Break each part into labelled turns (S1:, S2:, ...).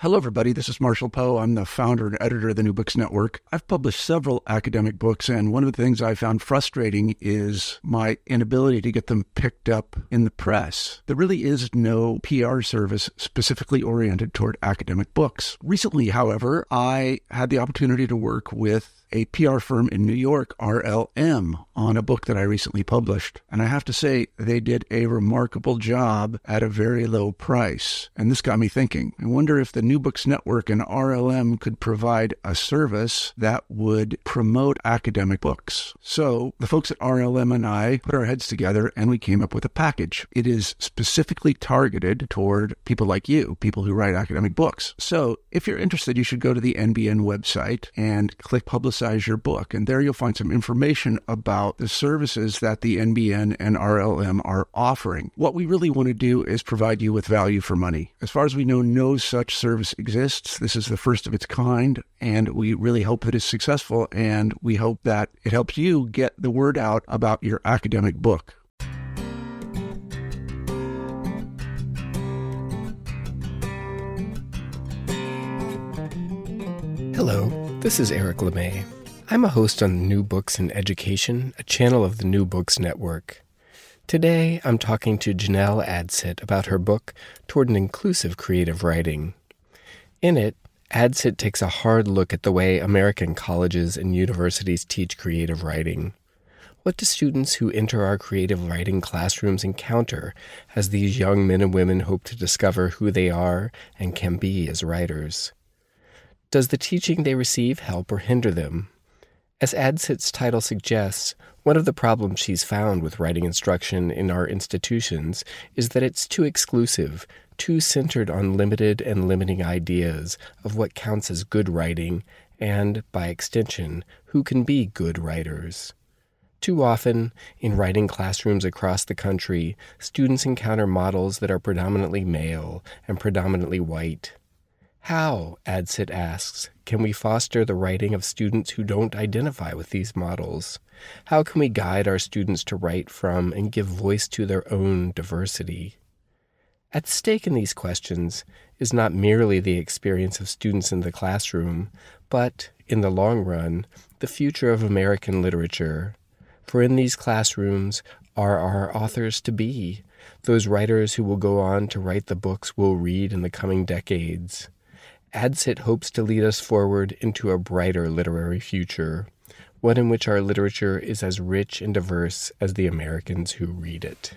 S1: Hello, everybody. This is Marshall Poe. I'm the founder and editor of the New Books Network. I've published several academic books, and one of the things I found frustrating is my inability to get them picked up in the press. There really is no PR service specifically oriented toward academic books. Recently, however, I had the opportunity to work with a PR firm in New York, RLM, on a book that I recently published. And I have to say, they did a remarkable job at a very low price. And this got me thinking. I wonder if the New Books Network and RLM could provide a service that would promote academic books. So the folks at RLM and I put our heads together and we came up with a package. It is specifically targeted toward people like you, people who write academic books. So if you're interested, you should go to the NBN website and click Publicize Your Book. And there you'll find some information about the services that the NBN and RLM are offering. What we really want to do is provide you with value for money. As far as we know, no such service exists. This is the first of its kind, and we really hope that it's successful, and we hope that it helps you get the word out about your academic book.
S2: Hello, this is Eric LeMay. I'm a host on New Books in Education, a channel of the New Books Network. Today, I'm talking to Janelle Adsit about her book, Toward an Inclusive Creative Writing. In it, Adsit takes a hard look at the way American colleges and universities teach creative writing. What do students who enter our creative writing classrooms encounter as these young men and women hope to discover who they are and can be as writers? Does the teaching they receive help or hinder them? As Adsit's title suggests, one of the problems she's found with writing instruction in our institutions is that it's too exclusive, too centered on limited and limiting ideas of what counts as good writing and, by extension, who can be good writers. Too often, in writing classrooms across the country, students encounter models that are predominantly male and predominantly white. How, Adsit asks, can we foster the writing of students who don't identify with these models? How can we guide our students to write from and give voice to their own diversity? At stake in these questions is not merely the experience of students in the classroom, but, in the long run, the future of American literature. For in these classrooms are our authors-to-be, those writers who will go on to write the books we'll read in the coming decades. Adsit hopes to lead us forward into a brighter literary future, one in which our literature is as rich and diverse as the Americans who read it.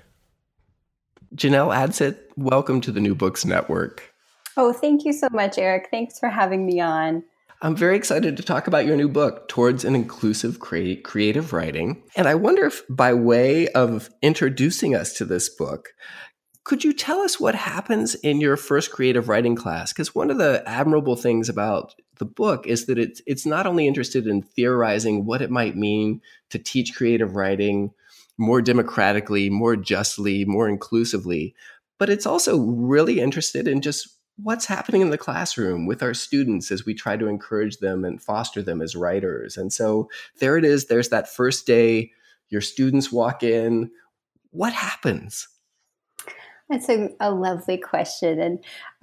S2: Janelle Adsit, welcome to the New Books Network.
S3: Oh, thank you so much, Eric. Thanks for having me on.
S2: I'm very excited to talk about your new book, Towards an Inclusive Creative Writing. And I wonder if, by way of introducing us to this book, could you tell us what happens in your first creative writing class? Because one of the admirable things about the book is that it's not only interested in theorizing what it might mean to teach creative writing more democratically, more justly, more inclusively, but it's also really interested in just what's happening in the classroom with our students as we try to encourage them and foster them as writers. And so there it is. There's that first day. Your students walk in. What happens?
S3: That's a lovely question. And,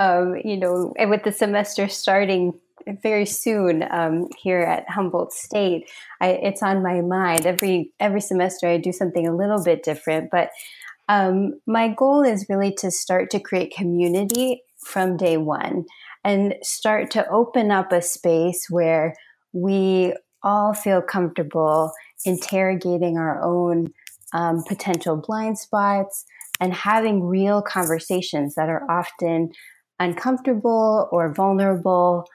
S3: and with the semester starting very soon here at Humboldt State, it's on my mind. Every semester I do something a little bit different. But my goal is really to start to create community from day one and start to open up a space where we all feel comfortable interrogating our own potential blind spots and having real conversations that are often uncomfortable or vulnerable.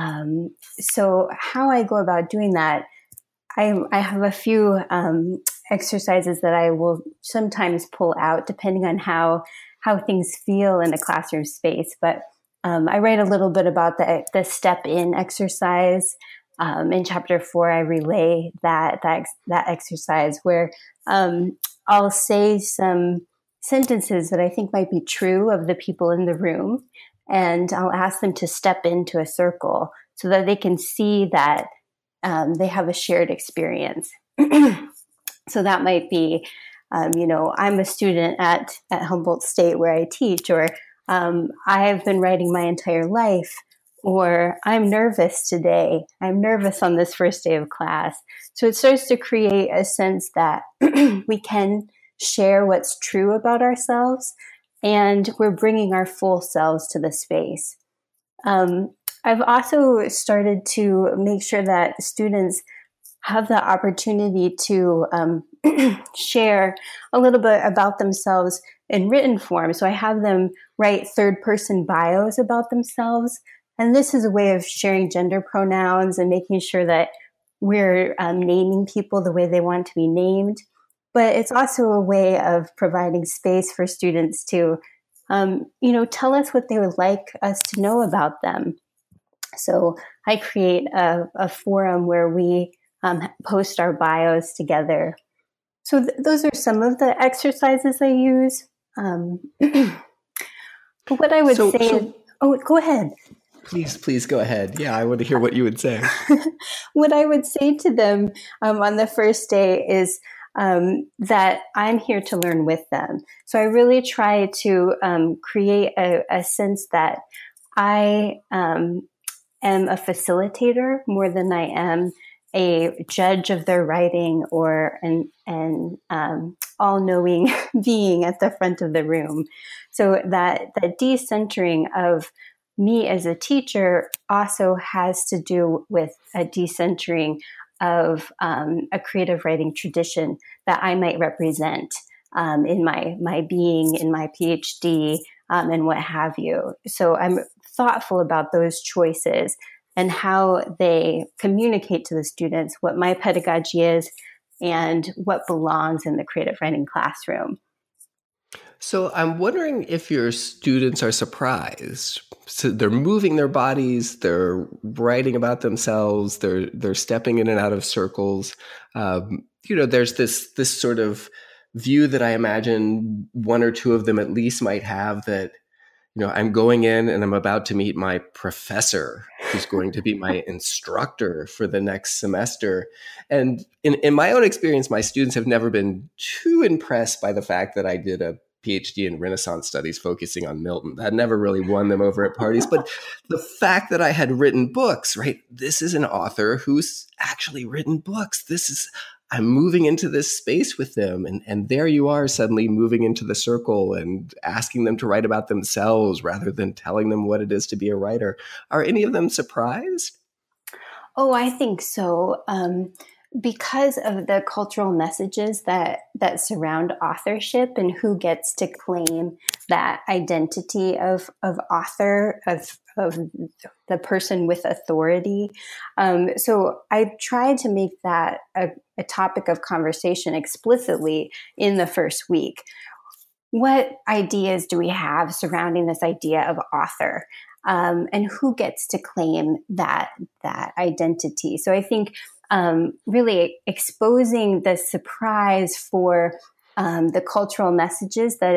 S3: So how I go about doing that, I have a few exercises that I will sometimes pull out depending on how things feel in a classroom space. But I write a little bit about the step in exercise. In chapter 4, I relay that exercise where I'll say some sentences that I think might be true of the people in the room. And I'll ask them to step into a circle so that they can see that they have a shared experience. So that might be, I'm a student at Humboldt State where I teach, or I have been writing my entire life, or I'm nervous today. I'm nervous on this first day of class. So it starts to create a sense that we can share what's true about ourselves, and we're bringing our full selves to the space. I've also started to make sure that students have the opportunity to share a little bit about themselves in written form. So I have them write third-person bios about themselves. And this is a way of sharing gender pronouns and making sure that we're naming people the way they want to be named. But it's also a way of providing space for students to, tell us what they would like us to know about them. So I create a forum where we post our bios together. So those are some of the exercises I use. But what I would say, go ahead.
S2: Please go ahead. Yeah, I want to hear what you would say.
S3: What I would say to them on the first day is that I'm here to learn with them. So I really try to create a sense that I am a facilitator more than I am a judge of their writing or an all-knowing being at the front of the room. So that decentering of me as a teacher also has to do with a decentering of a creative writing tradition that I might represent in my being, in my PhD, and what have you. So I'm thoughtful about those choices and how they communicate to the students what my pedagogy is and what belongs in the creative writing classroom.
S2: So I'm wondering if your students are surprised. So they're moving their bodies, they're writing about themselves, they're stepping in and out of circles. There's this sort of view that I imagine one or two of them at least might have that, I'm going in and I'm about to meet my professor who's going to be my instructor for the next semester. And in my own experience, my students have never been too impressed by the fact that I did a PhD in Renaissance studies focusing on Milton. That never really won them over at parties. But the fact that I had written books, right? This is an author who's actually written books. I'm moving into this space with them. And there you are suddenly moving into the circle and asking them to write about themselves rather than telling them what it is to be a writer. Are any of them surprised?
S3: Oh, I think so. Because of the cultural messages that surround authorship and who gets to claim that identity of author, of the person with authority. So I tried to make that a topic of conversation explicitly in the first week. What ideas do we have surrounding this idea of author? And who gets to claim that identity? So I think really exposing the surprise for the cultural messages that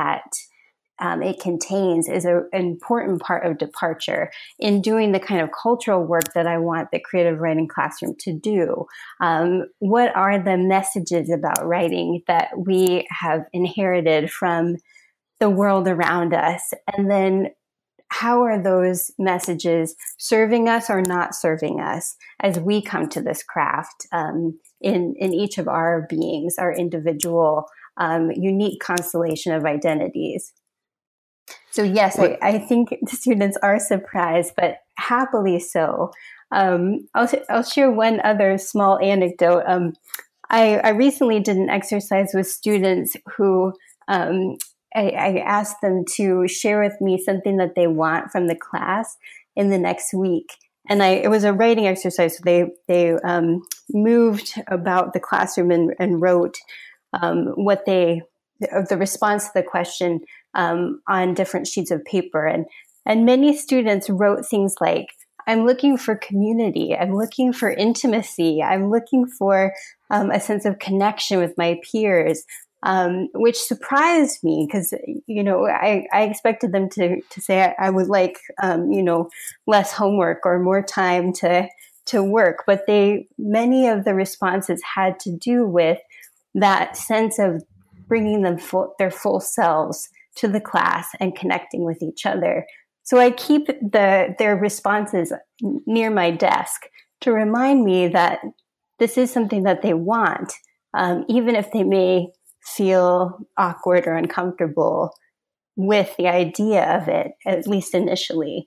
S3: it contains is an important part of departure in doing the kind of cultural work that I want the creative writing classroom to do. What are the messages about writing that we have inherited from the world around us? And then how are those messages serving us or not serving us as we come to this craft in each of our beings, our individual, unique constellation of identities? So yes, I think the students are surprised, but happily so. I'll share one other small anecdote. I recently did an exercise with students who I asked them to share with me something that they want from the class in the next week. And it was a writing exercise. So they moved about the classroom and wrote the response to the question on different sheets of paper. And many students wrote things like, I'm looking for community. I'm looking for intimacy. I'm looking for a sense of connection with my peers. Which surprised me because, I expected them to say I would like, less homework or more time to work. But many of the responses had to do with that sense of bringing them their full selves to the class and connecting with each other. So I keep their responses near my desk to remind me that this is something that they want, even if they may feel awkward or uncomfortable with the idea of it, at least initially.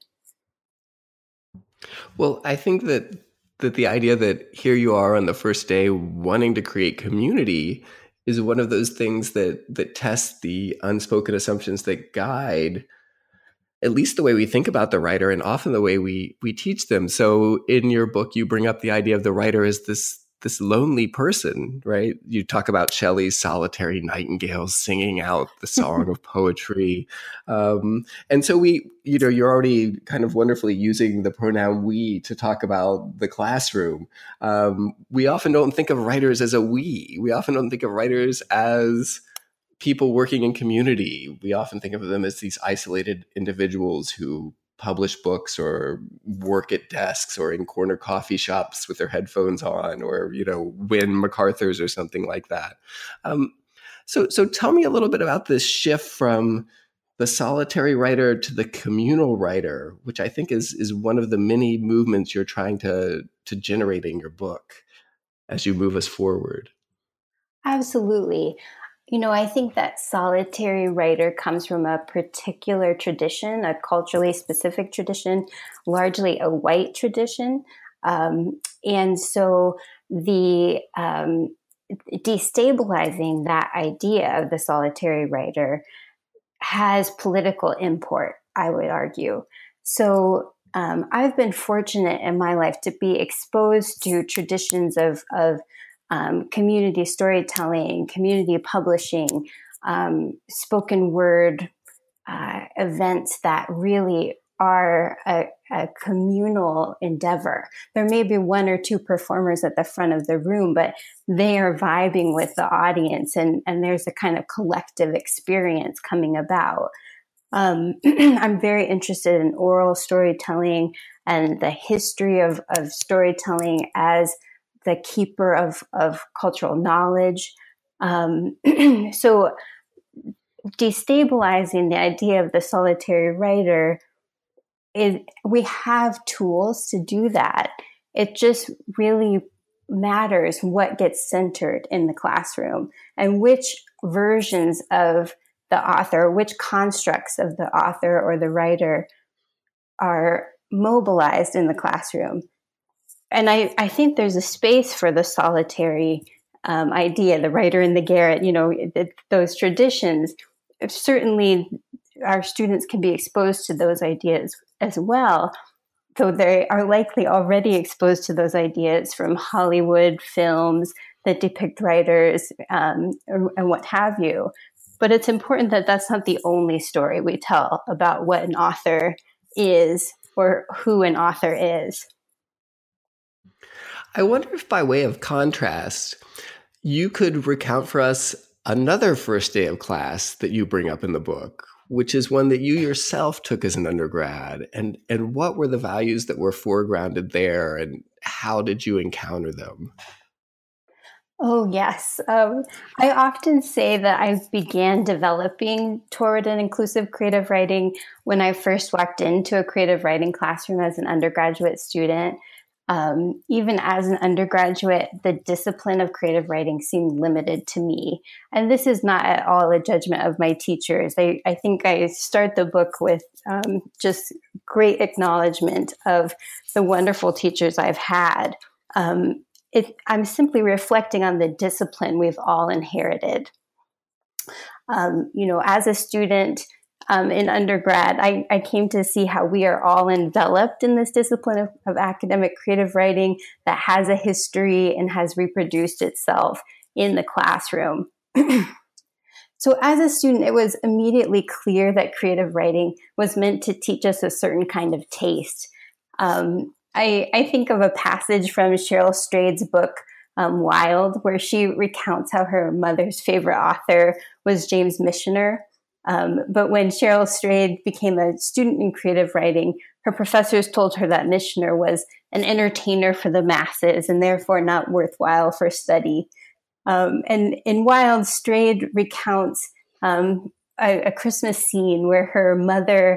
S2: Well, I think that the idea that here you are on the first day wanting to create community is one of those things that tests the unspoken assumptions that guide at least the way we think about the writer and often the way we teach them. So in your book, you bring up the idea of the writer as this lonely person, right? You talk about Shelley's solitary nightingales singing out the song of poetry. And so you're already kind of wonderfully using the pronoun we to talk about the classroom. We often don't think of writers as a we. We often don't think of writers as people working in community. We often think of them as these isolated individuals who publish books or work at desks or in corner coffee shops with their headphones on, or, win MacArthur's or something like that. So tell me a little bit about this shift from the solitary writer to the communal writer, which I think is one of the many movements you're trying to generate in your book as you move us forward.
S3: Absolutely. I think that solitary writer comes from a particular tradition, a culturally specific tradition, largely a white tradition. And so the destabilizing that idea of the solitary writer has political import, I would argue. So I've been fortunate in my life to be exposed to traditions of community storytelling, community publishing, spoken word events that really are a communal endeavor. There may be one or two performers at the front of the room, but they are vibing with the audience, and there's a kind of collective experience coming about. I'm very interested in oral storytelling and the history of storytelling as the keeper of cultural knowledge. So destabilizing the idea of the solitary writer is, we have tools to do that. It just really matters what gets centered in the classroom and which versions of the author, which constructs of the author or the writer are mobilized in the classroom. And I think there's a space for the solitary idea, the writer in the garret, those traditions. Certainly, our students can be exposed to those ideas as well, though they are likely already exposed to those ideas from Hollywood films that depict writers and what have you. But it's important that that's not the only story we tell about what an author is or who an author is.
S2: I wonder if by way of contrast, you could recount for us another first day of class that you bring up in the book, which is one that you yourself took as an undergrad. And what were the values that were foregrounded there, and how did you encounter them?
S3: Oh, yes. I often say that I began developing toward an inclusive creative writing when I first walked into a creative writing classroom as an undergraduate student. Even as an undergraduate, the discipline of creative writing seemed limited to me. And this is not at all a judgment of my teachers. I think I start the book with just great acknowledgement of the wonderful teachers I've had. I'm simply reflecting on the discipline we've all inherited. As a student, in undergrad, I came to see how we are all enveloped in this discipline of academic creative writing that has a history and has reproduced itself in the classroom. So as a student, it was immediately clear that creative writing was meant to teach us a certain kind of taste. I think of a passage from Cheryl Strayed's book, Wild, where she recounts how her mother's favorite author was James Michener. But when Cheryl Strayed became a student in creative writing, her professors told her that Michener was an entertainer for the masses and therefore not worthwhile for study. And in Wild, Strayed recounts a Christmas scene where her mother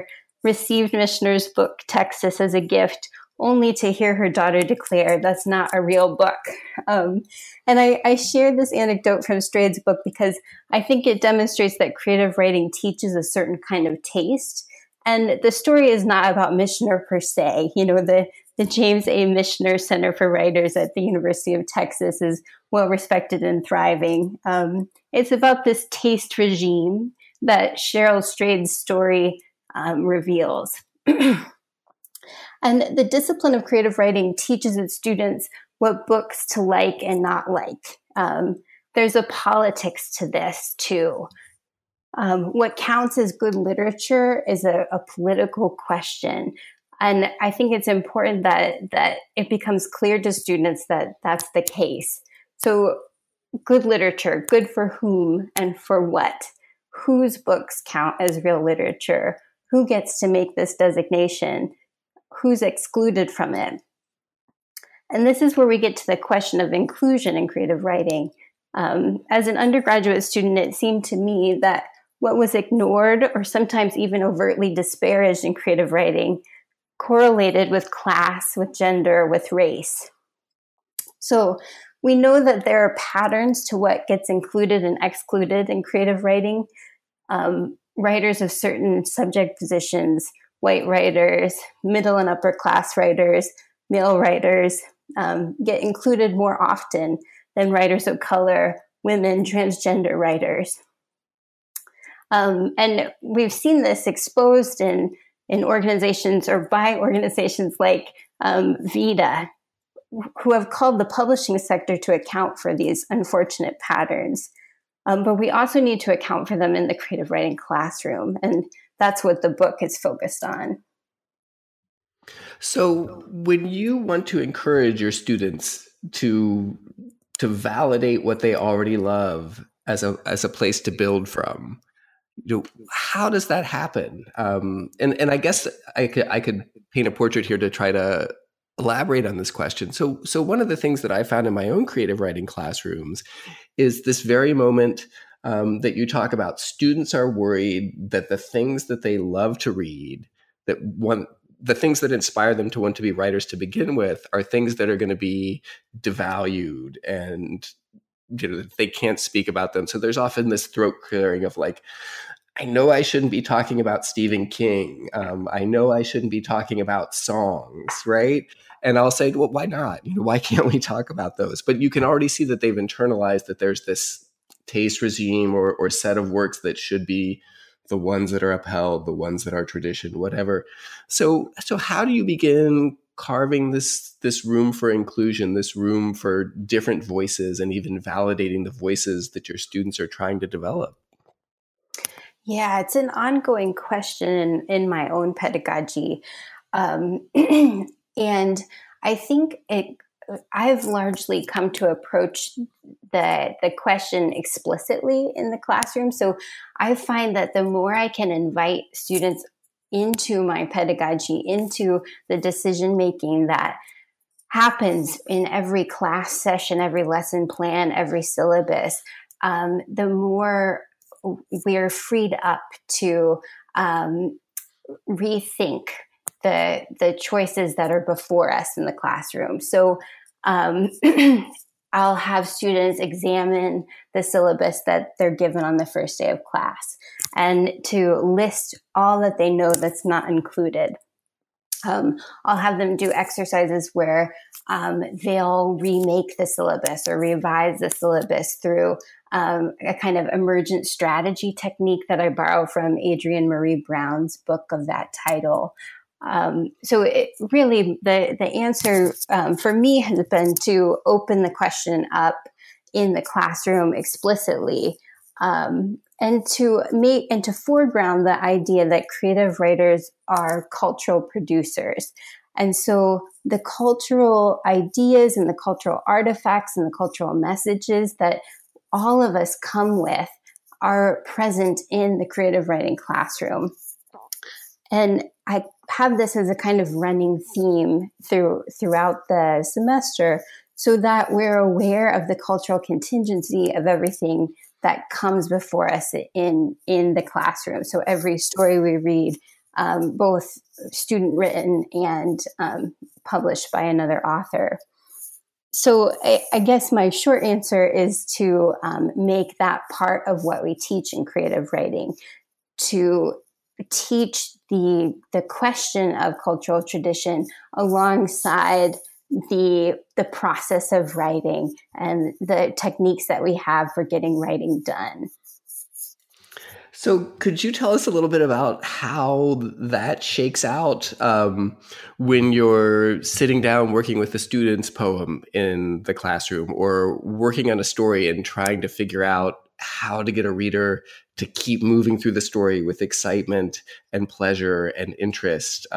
S3: received Michener's book, Texas, as a gift, only to hear her daughter declare, "That's not a real book." And I share this anecdote from Strade's book because I think it demonstrates that creative writing teaches a certain kind of taste. And the story is not about Michener per se. The James A. Michener Center for Writers at the University of Texas is well respected and thriving. It's about this taste regime that Cheryl Strade's story reveals. And the discipline of creative writing teaches its students what books to like and not like. There's a politics to this too. What counts as good literature is a political question. And I think it's important that it becomes clear to students that that's the case. So good literature, good for whom and for what? Whose books count as real literature? Who gets to make this designation? Who's excluded from it? And this is where we get to the question of inclusion in creative writing. As an undergraduate student, it seemed to me that what was ignored or sometimes even overtly disparaged in creative writing correlated with class, with gender, with race. So we know that there are patterns to what gets included and excluded in creative writing. Writers of certain subject positions, white writers, middle and upper class writers, male writers, get included more often than writers of color, women, transgender writers. And we've seen this exposed in organizations or by organizations like VIDA, who have called the publishing sector to account for these unfortunate patterns. But we also need to account for them in the creative writing classroom. And that's what the book is focused on.
S2: So when you want to encourage your students to validate what they already love as a place to build from, how does that happen? And I guess I could paint a portrait here to try to elaborate on this question. So one of the things that I found in my own creative writing classrooms is this very moment that you talk about. Students are worried that the things that they love to read, the things that inspire them to want to be writers to begin with, are things that are going to be devalued and they can't speak about them. So there's often this throat clearing of like, I know I shouldn't be talking about Stephen King. I know I shouldn't be talking about songs, right? And I'll say, well, why not? Why can't we talk about those? But you can already see that they've internalized that there's this taste regime or set of works that should be the ones that are upheld, the ones that are tradition, whatever. So how do you begin carving this room for inclusion, this room for different voices, and even validating the voices that your students are trying to develop?
S3: Yeah, it's an ongoing question in my own pedagogy. And I think I've largely come to approach the question explicitly in the classroom. So I find that the more I can invite students into my pedagogy, into the decision-making that happens in every class session, every lesson plan, every syllabus, the more we're freed up to rethink the choices that are before us in the classroom. So I'll have students examine the syllabus that they're given on the first day of class and to list all that they know that's not included. I'll have them do exercises where they'll remake the syllabus or revise the syllabus through a kind of emergent strategy technique that I borrow from Adrienne Maree Brown's book of that title. So it really, the answer for me has been to open the question up in the classroom explicitly, and to foreground the idea that creative writers are cultural producers. And so the cultural ideas and the cultural artifacts and the cultural messages that all of us come with are present in the creative writing classroom. And I have this as a kind of running theme throughout the semester so that we're aware of the cultural contingency of everything that comes before us in the classroom. So every story we read both student written and published by another author. So I guess my short answer is to make that part of what we teach in creative writing, to teach the question of cultural tradition alongside the process of writing and the techniques that we have for getting writing done.
S2: So could you tell us a little bit about how that shakes out when you're sitting down working with a student's poem in the classroom, or working on a story and trying to figure out how to get a reader to keep moving through the story with excitement and pleasure and interest?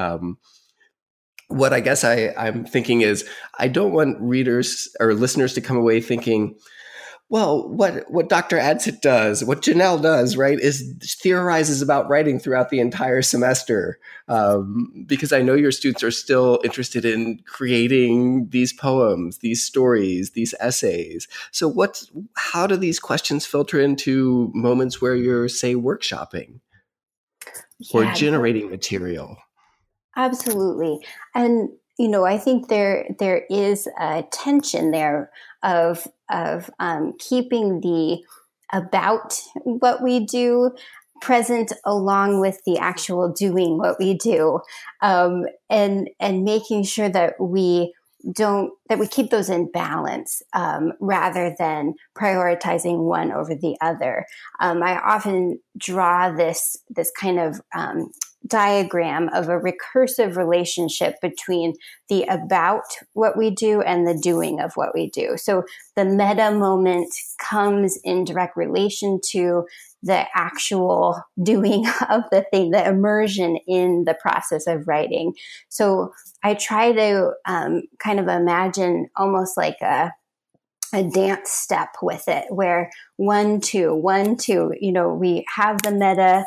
S2: What I guess I'm thinking is, I don't want readers or listeners to come away thinking, well, what Dr. Adsett does, what Janelle does, right, is theorizes about writing throughout the entire semester. Because I know your students are still interested in creating these poems, these stories, these essays. So how do these questions filter into moments where you're, say, workshopping or generating material?
S3: Absolutely. And, I think there is a tension there of keeping the about what we do present along with the actual doing what we do, and making sure that we keep those in balance, rather than prioritizing one over the other. I often draw this kind of diagram of a recursive relationship between the about what we do and the doing of what we do. So the meta moment comes in direct relation to the actual doing of the thing, the immersion in the process of writing. So I try to kind of imagine almost like a dance step with it, where 1, 2, 1, 2, we have the meta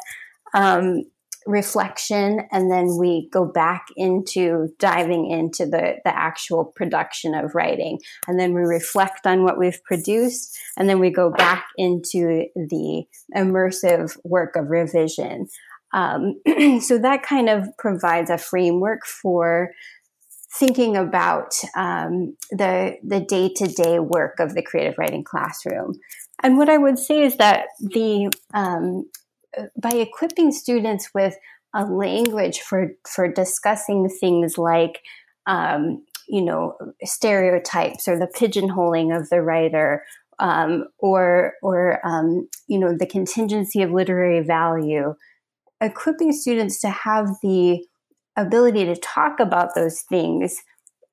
S3: reflection, and then we go back into diving into the actual production of writing, and then we reflect on what we've produced, and then we go back into the immersive work of revision. So that kind of provides a framework for thinking about the day-to-day work of the creative writing classroom. And what I would say is that by equipping students with a language for discussing things like, stereotypes or the pigeonholing of the writer, or the contingency of literary value, equipping students to have the ability to talk about those things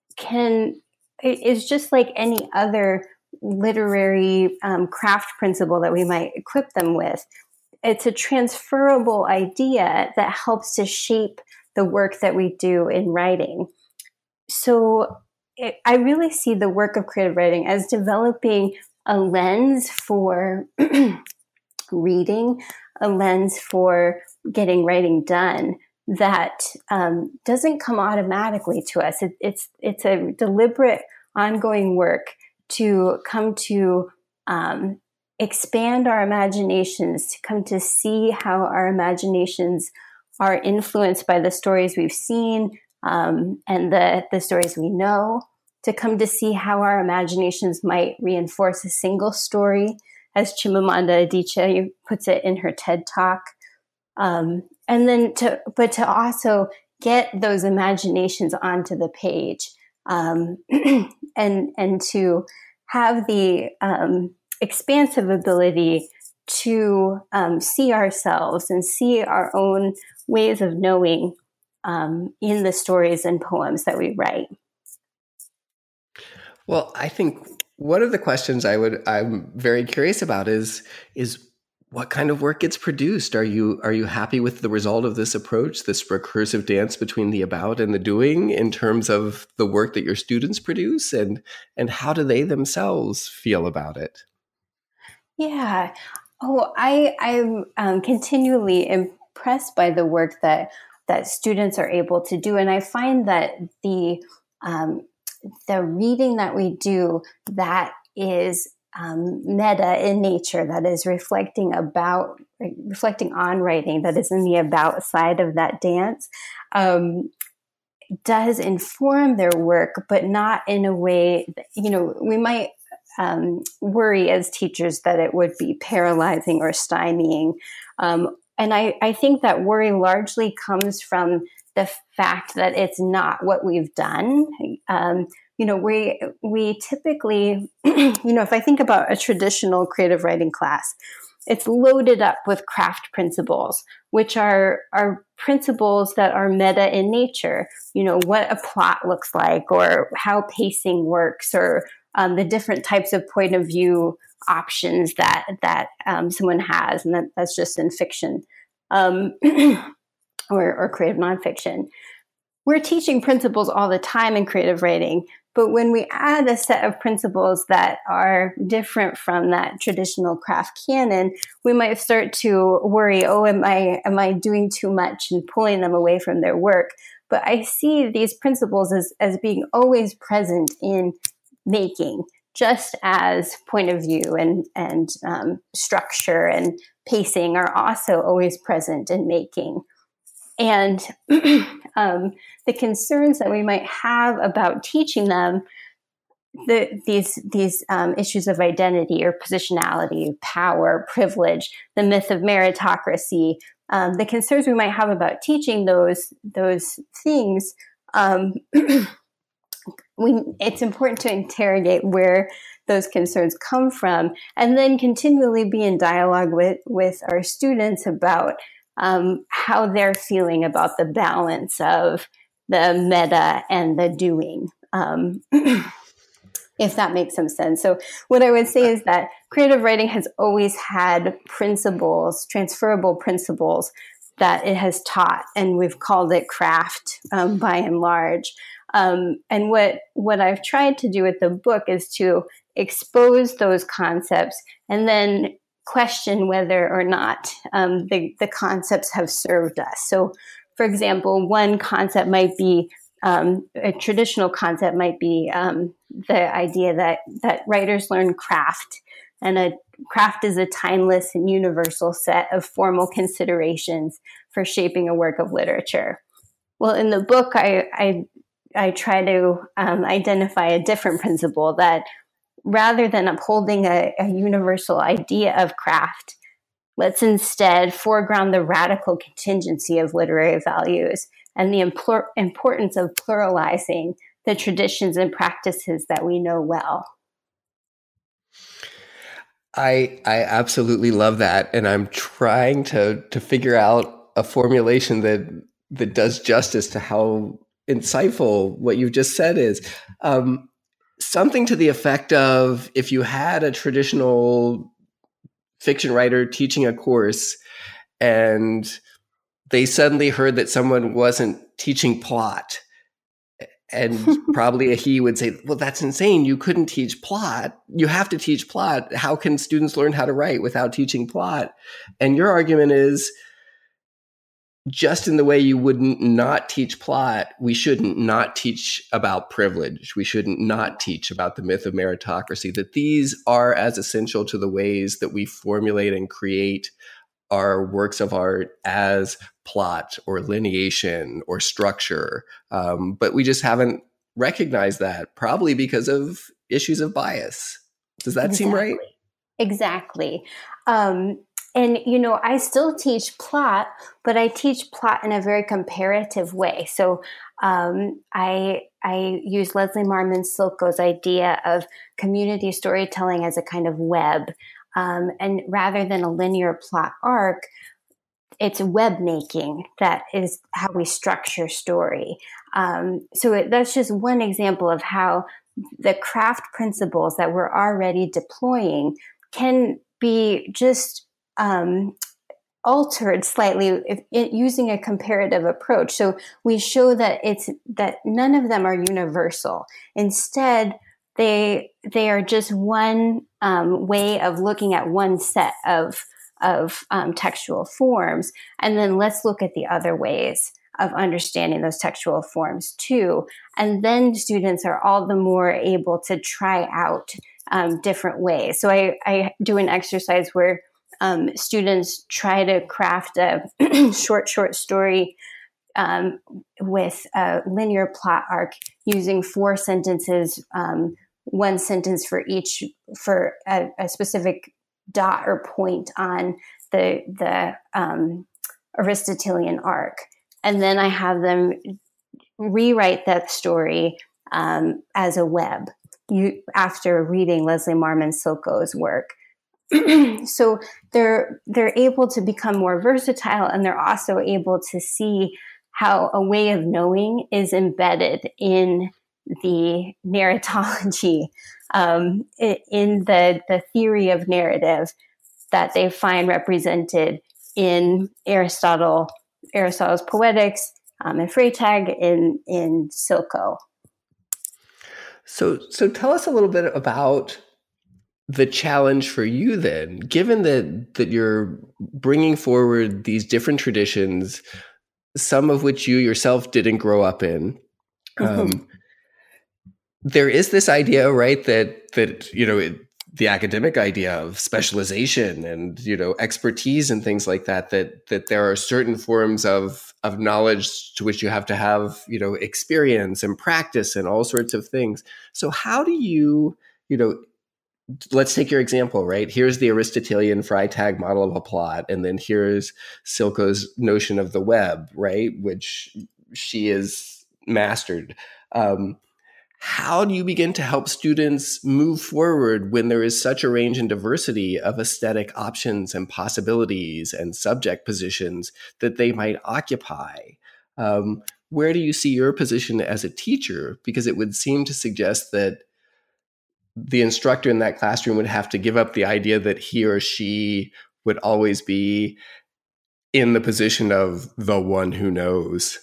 S3: is just like any other literary craft principle that we might equip them with. It's a transferable idea that helps to shape the work that we do in writing. So I really see the work of creative writing as developing a lens for reading, a lens for getting writing done that doesn't come automatically to us. It's a deliberate, ongoing work to come to expand our imaginations, to come to see how our imaginations are influenced by the stories we've seen, and the stories we know, to come to see how our imaginations might reinforce a single story, as Chimamanda Adichie puts it in her TED Talk. And then to also get those imaginations onto the page, and to have the expansive ability to see ourselves and see our own ways of knowing in the stories and poems that we write.
S2: Well, I think one of the questions I'm very curious about is what kind of work gets produced? Are you happy with the result of this approach, this recursive dance between the about and the doing, in terms of the work that your students produce, and how do they themselves feel about it?
S3: Yeah. Oh, I'm continually impressed by the work that students are able to do, and I find that the reading that we do that is meta in nature, that is reflecting on writing, that is in the about side of that dance, does inform their work, but not in a way that, we might worry as teachers that it would be paralyzing or stymieing. And I think that worry largely comes from the fact that it's not what we've done. We typically, if I think about a traditional creative writing class, it's loaded up with craft principles, which are principles that are meta in nature. What a plot looks like, or how pacing works, or the different types of point of view options that someone has, and that's just in fiction or creative nonfiction. We're teaching principles all the time in creative writing, but when we add a set of principles that are different from that traditional craft canon, we might start to worry, am I doing too much and pulling them away from their work? But I see these principles as being always present in making, just as point of view and structure and pacing are also always present in making. And the concerns that we might have about teaching them these issues of identity or positionality, power, privilege, the myth of meritocracy, the concerns we might have about teaching those things, it's important to interrogate where those concerns come from, and then continually be in dialogue with our students about how they're feeling about the balance of the meta and the doing, if that makes some sense. So what I would say is that creative writing has always had principles, transferable principles, that it has taught, and we've called it craft by and large. And what I've tried to do with the book is to expose those concepts and then question whether or not the concepts have served us. So, for example, one concept might be, a traditional concept might be the idea that writers learn craft, and a craft is a timeless and universal set of formal considerations for shaping a work of literature. Well, in the book, I try to identify a different principle, that rather than upholding a universal idea of craft, let's instead foreground the radical contingency of literary values and the importance of pluralizing the traditions and practices that we know well.
S2: I absolutely love that, and I'm trying to figure out a formulation that does justice to how insightful what you just said is. Something to the effect of, if you had a traditional fiction writer teaching a course and they suddenly heard that someone wasn't teaching plot, and probably he would say, well, that's insane. You couldn't teach plot. You have to teach plot. How can students learn how to write without teaching plot? And your argument is, just in the way you wouldn't not teach plot, we shouldn't not teach about privilege. We shouldn't not teach about the myth of meritocracy, that these are as essential to the ways that we formulate and create our works of art as plot or lineation or structure. But we just haven't recognized that, probably because of issues of bias. Does that seem right?
S3: Exactly. And, I still teach plot, but I teach plot in a very comparative way. So I use Leslie Marmon Silko's idea of community storytelling as a kind of web. And rather than a linear plot arc, it's web making. That is how we structure story. So that's just one example of how the craft principles that we're already deploying can be just altered slightly using a comparative approach. So we show that none of them are universal. Instead, they are just one way of looking at one set of textual forms, and then let's look at the other ways of understanding those textual forms too. And then students are all the more able to try out different ways. So I do an exercise where students try to craft a short story with a linear plot arc using 4 sentences, 1 sentence for each, for a specific dot or point on the Aristotelian arc. And then I have them rewrite that story as a web after reading Leslie Marmon Silko's work. So they're able to become more versatile, and they're also able to see how a way of knowing is embedded in the narratology, in the theory of narrative that they find represented in Aristotle's Poetics, and Freytag in Silko.
S2: So tell us a little bit about the challenge for you then, given that you're bringing forward these different traditions, some of which you yourself didn't grow up in.
S3: Mm-hmm.
S2: There is this idea, right, that the academic idea of specialization and expertise and things like that there are certain forms of knowledge to which you have to have experience and practice and all sorts of things. So how do you let's take your example, right? Here's the Aristotelian Freytag model of a plot, and then here's Silko's notion of the web, right, which she has mastered. How do you begin to help students move forward when there is such a range and diversity of aesthetic options and possibilities and subject positions that they might occupy? Where do you see your position as a teacher? Because it would seem to suggest that the instructor in that classroom would have to give up the idea that he or she would always be in the position of the one who knows.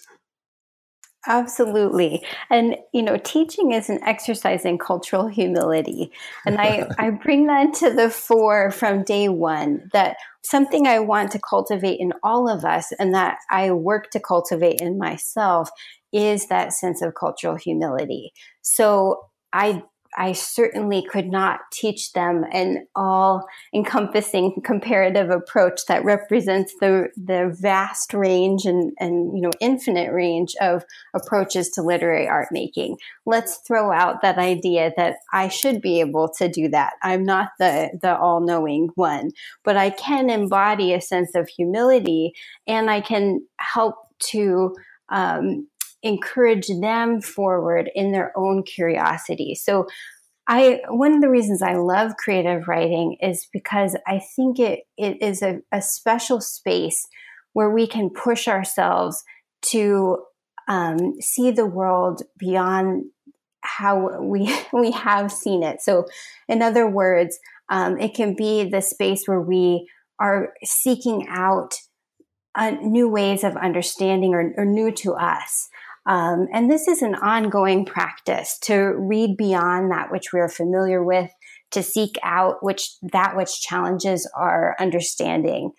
S3: Absolutely. And, teaching is an exercise in cultural humility. And I bring that to the fore from day one, that something I want to cultivate in all of us and that I work to cultivate in myself is that sense of cultural humility. So I certainly could not teach them an all-encompassing comparative approach that represents the vast range and infinite range of approaches to literary art making. Let's throw out that idea that I should be able to do that. I'm not the all-knowing one, but I can embody a sense of humility, and I can help to encourage them forward in their own curiosity. So one of the reasons I love creative writing is because I think it is a special space where we can push ourselves to see the world beyond how we have seen it. So in other words, it can be the space where we are seeking out new ways of understanding or new to us. And this is an ongoing practice to read beyond that which we are familiar with, to seek out that which challenges our understanding.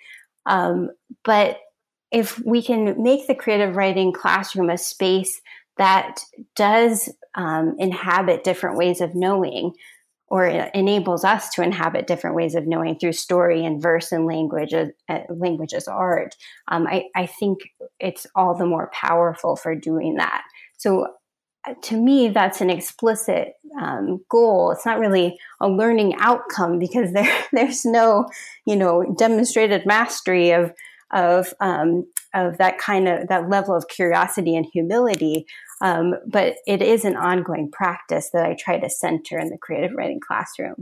S3: But if we can make the creative writing classroom a space that does inhabit different ways of knowing, or enables us to inhabit different ways of knowing through story and verse and language as art, I think it's all the more powerful for doing that. So to me, that's an explicit goal. It's not really a learning outcome because there's no, demonstrated mastery of that level of curiosity and humility. But it is an ongoing practice that I try to center in the creative writing classroom.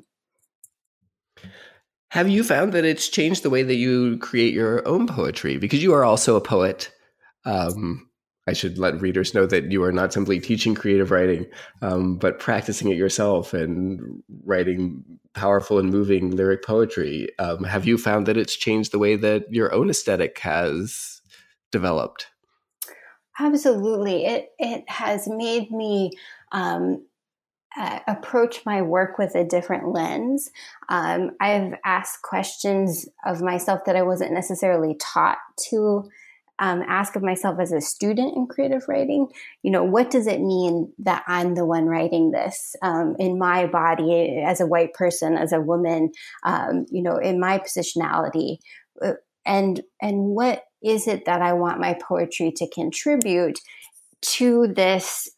S2: Have you found that it's changed the way that you create your own poetry? Because you are also a poet. I should let readers know that you are not simply teaching creative writing, but practicing it yourself and writing powerful and moving lyric poetry. Have you found that it's changed the way that your own aesthetic has developed?
S3: Absolutely. It has made me approach my work with a different lens. I've asked questions of myself that I wasn't necessarily taught to ask of myself as a student in creative writing, what does it mean that I'm the one writing this in my body as a white person, as a woman, in my positionality, and what is it that I want my poetry to contribute to this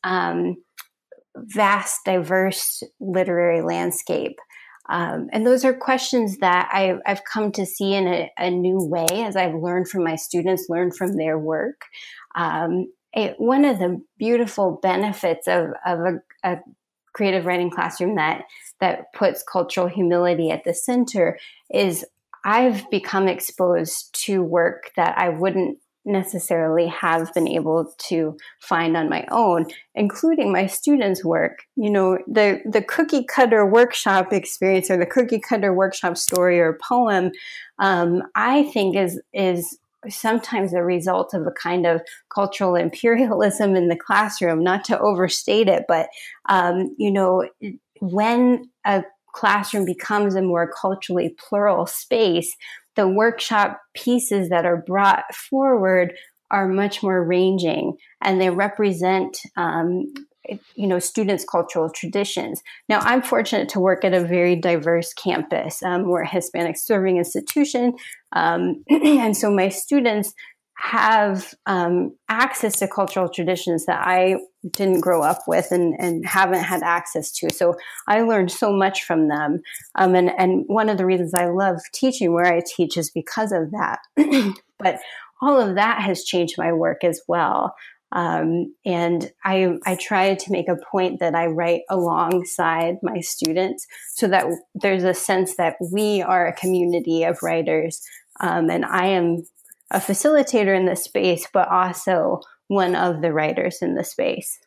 S3: vast, diverse literary landscape? And those are questions that I've come to see in a new way as I've learned from my students, learned from their work. One of the beautiful benefits of a creative writing classroom that puts cultural humility at the center is I've become exposed to work that I wouldn't necessarily have been able to find on my own, including my students' work. The cookie cutter workshop experience or the cookie cutter workshop story or poem, I think is sometimes a result of a kind of cultural imperialism in the classroom, not to overstate it, but, when a classroom becomes a more culturally plural space, the workshop pieces that are brought forward are much more ranging, and they represent, students' cultural traditions. Now, I'm fortunate to work at a very diverse campus. We're a Hispanic serving institution, and so my students have access to cultural traditions that I didn't grow up with and haven't had access to. So I learned so much from them. And one of the reasons I love teaching where I teach is because of that. But all of that has changed my work as well. And I try to make a point that I write alongside my students so that there's a sense that we are a community of writers. And I am a facilitator in the space, but also one of the writers in the space.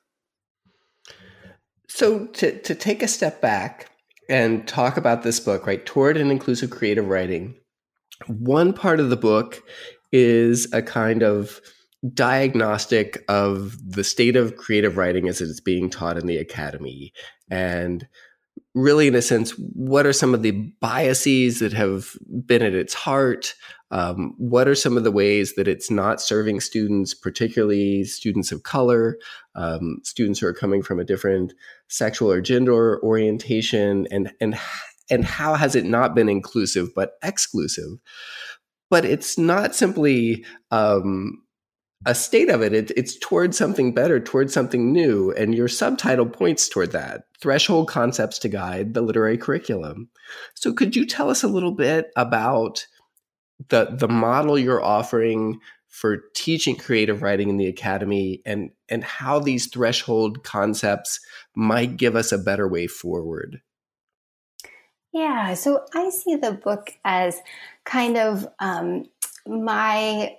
S2: So to take a step back and talk about this book, right, Toward an Inclusive Creative Writing, one part of the book is a kind of diagnostic of the state of creative writing as it's being taught in the academy. And really, in a sense, what are some of the biases that have been at its heart? What are some of the ways that it's not serving students, particularly students of color, students who are coming from a different sexual or gender orientation, and how has it not been inclusive but exclusive? But it's not simply a state of it. It's towards something better, towards something new. And your subtitle points toward that: Threshold Concepts to Guide the Literary Curriculum. So could you tell us a little bit about the model you're offering for teaching creative writing in the academy and how these threshold concepts might give us a better way forward?
S3: Yeah, so I see the book as kind of my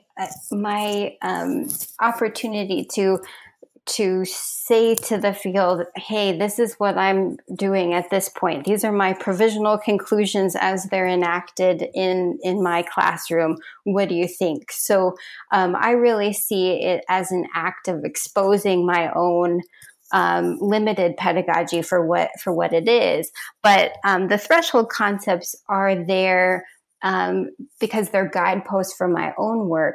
S3: opportunity to say to the field, hey, this is what I'm doing at this point. These are my provisional conclusions as they're enacted in my classroom. What do you think? So I really see it as an act of exposing my own limited pedagogy for what it is. But the threshold concepts are there because they're guideposts for my own work.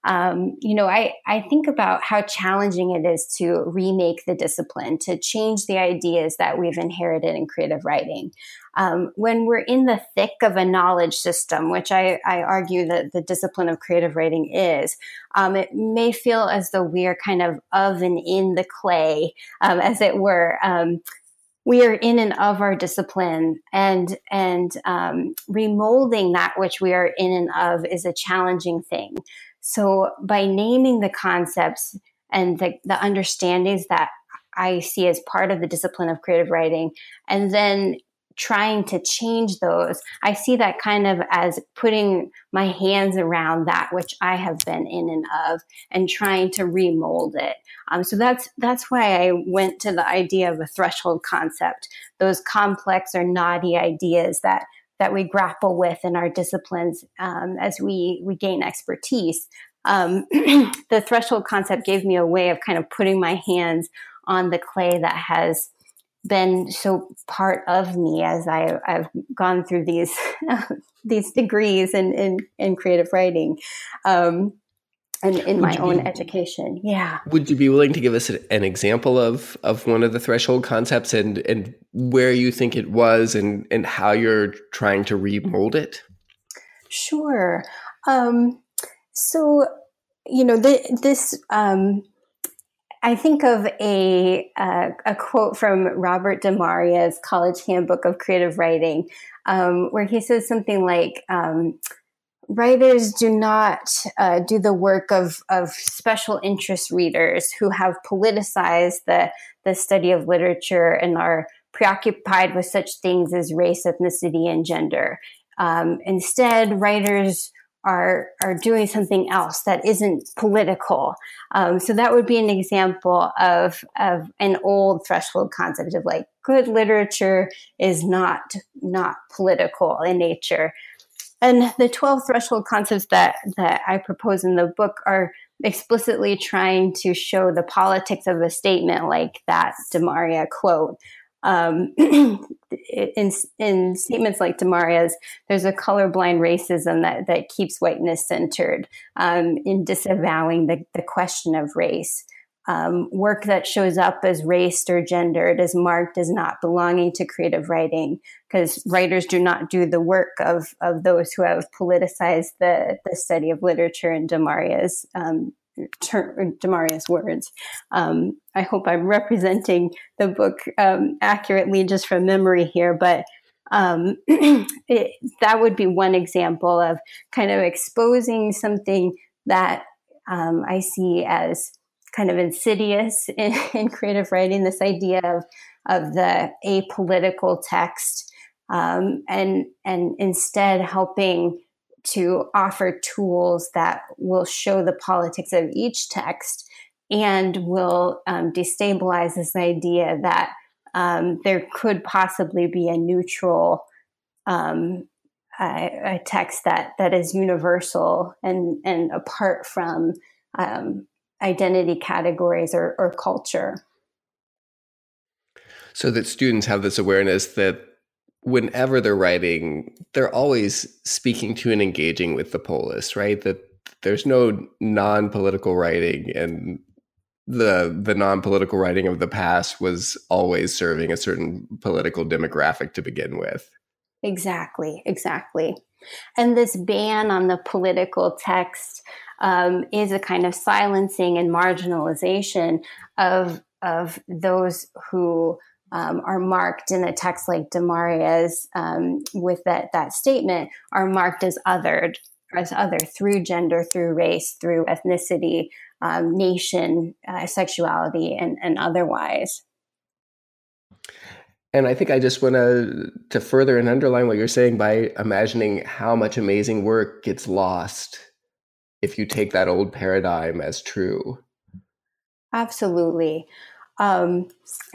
S3: I think about how challenging it is to remake the discipline, to change the ideas that we've inherited in creative writing. When we're in the thick of a knowledge system, which I argue that the discipline of creative writing is, it may feel as though we are kind of and in the clay, as it were. We are in and of our discipline, and remolding that which we are in and of is a challenging thing. So by naming the concepts and the understandings that I see as part of the discipline of creative writing, and then trying to change those, I see that kind of as putting my hands around that which I have been in and of and trying to remold it. So that's why I went to the idea of a threshold concept, those complex or knotty ideas that we grapple with in our disciplines as we gain expertise. The threshold concept gave me a way of kind of putting my hands on the clay that has been so part of me as I've gone through these these degrees in creative writing. and in my own education. Yeah.
S2: Would you be willing to give us an example of one of the threshold concepts and where you think it was and how you're trying to remold it?
S3: Sure. So, this, I think of a quote from Robert DeMaria's College Handbook of Creative Writing, where he says something like, writers do not do the work of special interest readers who have politicized the study of literature and are preoccupied with such things as race, ethnicity, and gender. Instead, writers are doing something else that isn't political. So that would be an example of an old threshold concept of like good literature is not political in nature. And the 12 threshold concepts that I propose in the book are explicitly trying to show the politics of a statement like that DeMaria quote. In statements like DeMaria's, there's a colorblind racism that keeps whiteness centered in disavowing the question of race. Work that shows up as raced or gendered is marked as not belonging to creative writing because writers do not do the work of those who have politicized the study of literature in DeMaria's words. I hope I'm representing the book accurately just from memory here, but that would be one example of kind of exposing something that I see as kind of insidious in creative writing, this idea of the apolitical text, and instead helping to offer tools that will show the politics of each text and will destabilize this idea that there could possibly be a neutral a text that is universal and apart from identity categories or culture.
S2: So that students have this awareness that whenever they're writing, they're always speaking to and engaging with the polis, right? That there's no non-political writing, and the non-political writing of the past was always serving a certain political demographic to begin with.
S3: Exactly. And this ban on the political text is a kind of silencing and marginalization of those who are marked in a text like DeMaria's with that statement are marked as other through gender, through race, through ethnicity, nation, sexuality, and otherwise.
S2: And I think I just want to further and underline what you're saying by imagining how much amazing work gets lost if you take that old paradigm as true. Absolutely.
S3: And,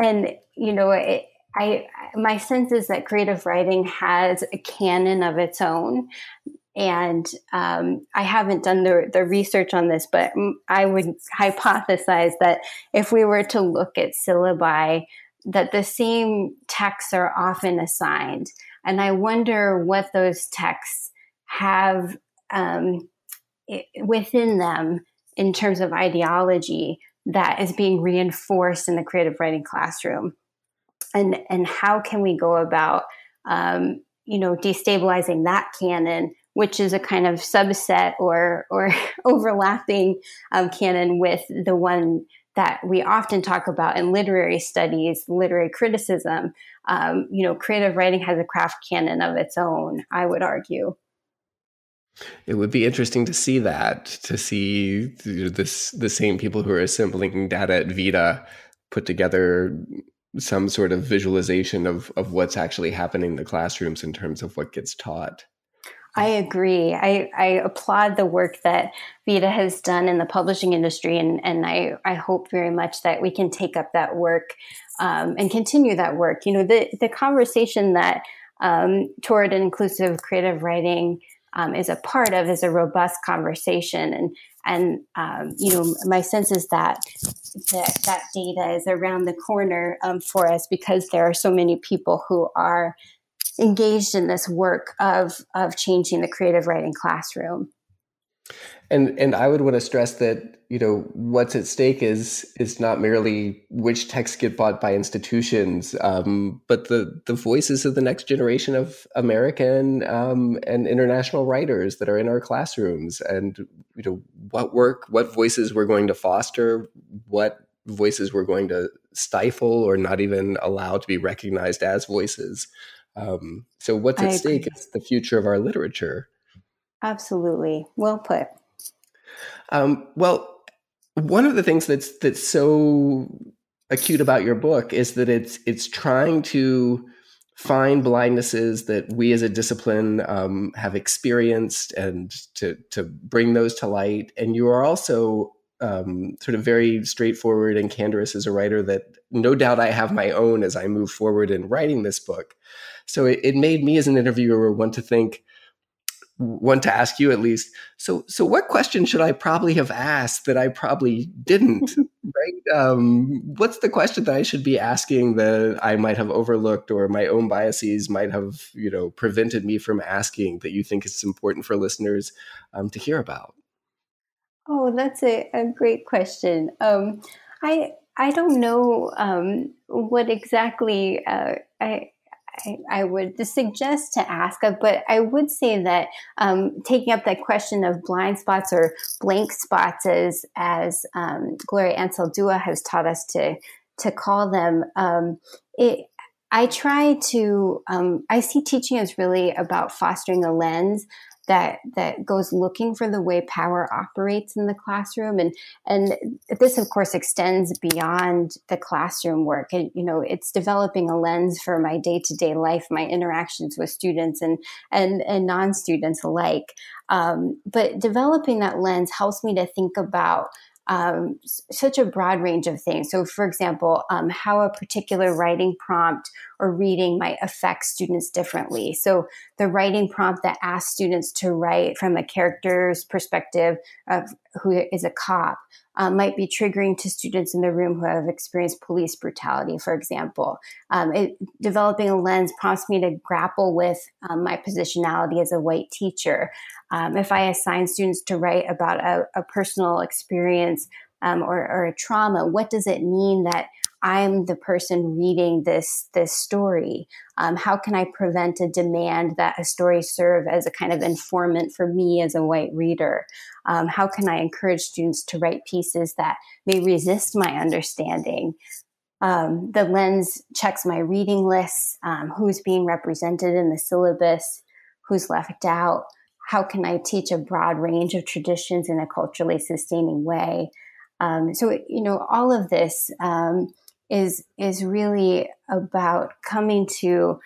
S3: my sense is that creative writing has a canon of its own. And I haven't done the research on this, but I would hypothesize that if we were to look at syllabi, that the same texts are often assigned. And I wonder what those texts have within them in terms of ideology that is being reinforced in the creative writing classroom. And how can we go about, destabilizing that canon, which is a kind of subset or overlapping canon with the one that we often talk about in literary studies, literary criticism. Creative writing has a craft canon of its own, I would argue.
S2: It would be interesting to see the same people who are assembling data at VITA put together some sort of visualization of what's actually happening in the classrooms in terms of what gets taught.
S3: I agree. I applaud the work that VITA has done in the publishing industry, and I hope very much that we can take up that work and continue that work. The conversation that toward an inclusive creative writing is a part of is a robust conversation, and my sense is that data is around the corner for us because there are so many people who are engaged in this work of changing the creative writing classroom.
S2: And I would want to stress that, what's at stake is not merely which texts get bought by institutions, but the voices of the next generation of American and international writers that are in our classrooms, and what voices we're going to foster, what voices we're going to stifle or not even allow to be recognized as voices. So what's
S3: I
S2: at stake
S3: agree.
S2: is the future of our literature.
S3: Absolutely. Well put.
S2: Well, one of the things that's so acute about your book is that it's trying to find blindnesses that we as a discipline have experienced, and to bring those to light. And you are also sort of very straightforward and candorous as a writer that no doubt I have my own as I move forward in writing this book. So it made me as an interviewer want to ask you at least. So what question should I probably have asked that I probably didn't? Right? What's the question that I should be asking that I might have overlooked, or my own biases might have, prevented me from asking, that you think is important for listeners to hear about?
S3: Oh, that's a great question. I don't know what exactly I would suggest to ask, but I would say that taking up that question of blind spots or blank spots, as Gloria Ansel Dua has taught us to call them, I try to I see teaching as really about fostering a lens that goes looking for the way power operates in the classroom, and this of course extends beyond the classroom work. And it's developing a lens for my day-to-day life, my interactions with students and non-students alike. But developing that lens helps me to think about such a broad range of things. So, for example, how a particular writing prompt or reading might affect students differently. So, the writing prompt that asks students to write from a character's perspective of who is a cop might be triggering to students in the room who have experienced police brutality, for example. Developing a lens prompts me to grapple with my positionality as a white teacher. If I assign students to write about a personal experience or a trauma, what does it mean that I'm the person reading this story? How can I prevent a demand that a story serve as a kind of informant for me as a white reader? How can I encourage students to write pieces that may resist my understanding? The lens checks my reading lists, who's being represented in the syllabus, who's left out. How can I teach a broad range of traditions in a culturally sustaining way? So, all of this is really about coming to,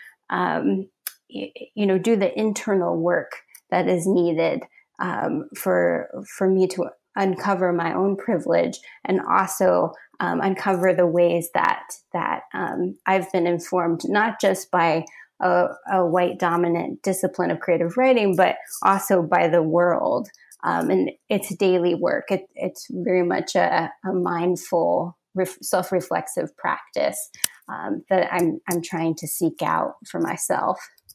S3: do the internal work that is needed for me to uncover my own privilege, and also uncover the ways that I've been informed, not just by a white dominant discipline of creative writing, but also by the world. And it's daily work. It's very much a mindful, self-reflexive practice that I'm trying to seek out for myself.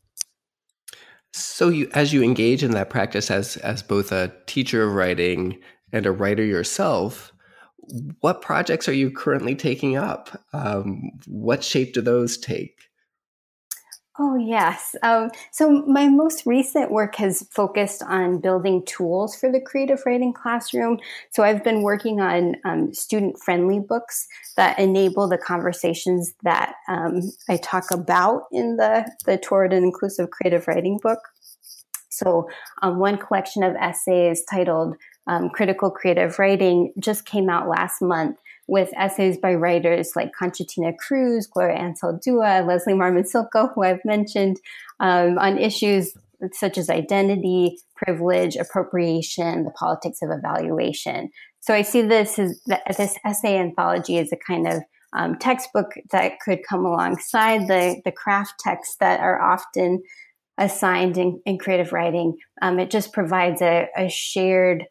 S2: So as you engage in that practice as both a teacher of writing and a writer yourself, what projects are you currently taking up? What shape do those take?
S3: Oh, yes. So my most recent work has focused on building tools for the creative writing classroom. So I've been working on student-friendly books that enable the conversations that I talk about in the Toward an Inclusive Creative Writing book. So one collection of essays titled Critical Creative Writing just came out last month, with essays by writers like Conchatina Cruz, Gloria Ansel Dua, Leslie Marmon Silko, who I've mentioned, on issues such as identity, privilege, appropriation, the politics of evaluation. So I see this essay anthology as a kind of textbook that could come alongside the craft texts that are often assigned in creative writing. It just provides a shared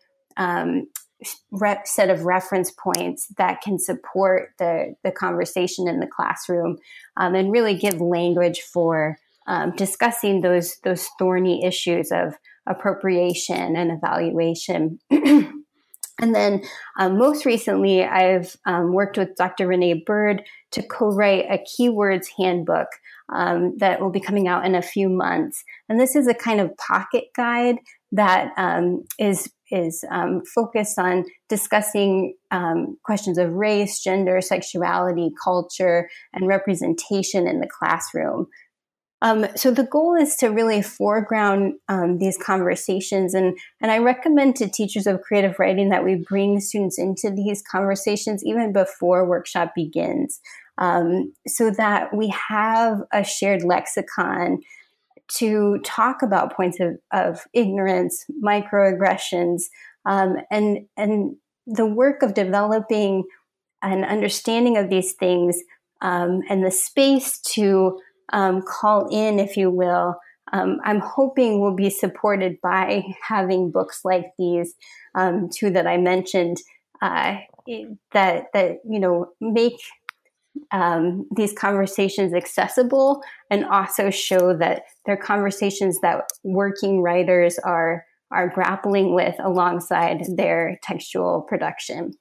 S3: set of reference points that can support the conversation in the classroom, and really give language for discussing those thorny issues of appropriation and evaluation. And then most recently, I've worked with Dr. Renee Bird to co-write a keywords handbook that will be coming out in a few months. And this is a kind of pocket guide that is focused on discussing questions of race, gender, sexuality, culture, and representation in the classroom. So the goal is to really foreground these conversations. And I recommend to teachers of creative writing that we bring students into these conversations even before workshop begins, so that we have a shared lexicon to talk about points of ignorance, microaggressions, and the work of developing an understanding of these things, and the space to call in, if you will, I'm hoping will be supported by having books like these two that I mentioned, that make these conversations accessible, and also show that they're conversations that working writers are grappling with alongside their textual production.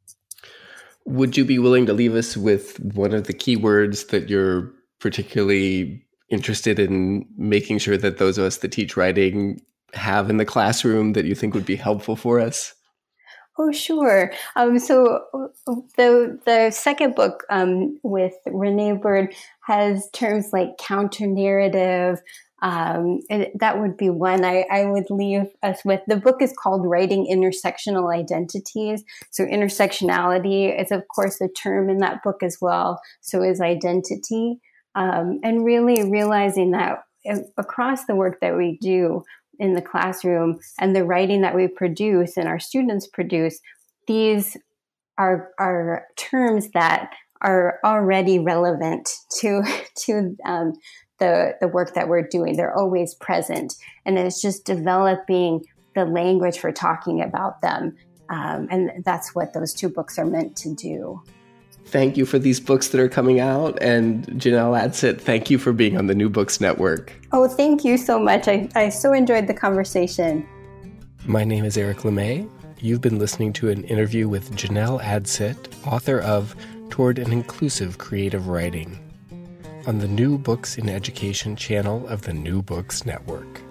S2: Would you be willing to leave us with one of the keywords that you're particularly interested in making sure that those of us that teach writing have in the classroom that you think would be helpful for us?
S3: Oh, sure. So the second book with Renee Bird has terms like counter-narrative. That would be one I would leave us with. The book is called Writing Intersectional Identities. So intersectionality is, of course, a term in that book as well. So is identity. And really realizing that across the work that we do in the classroom and the writing that we produce and our students produce, these are terms that are already relevant to the work that we're doing. They're always present. And it's just developing the language for talking about them. And that's what those two books are meant to do.
S2: Thank you for these books that are coming out. And Janelle Adsett, thank you for being on the New Books Network.
S3: Oh, thank you so much. I so enjoyed the conversation.
S2: My name is Eric LeMay. You've been listening to an interview with Janelle Adsett, author of Toward an Inclusive Creative Writing, on the New Books in Education channel of the New Books Network.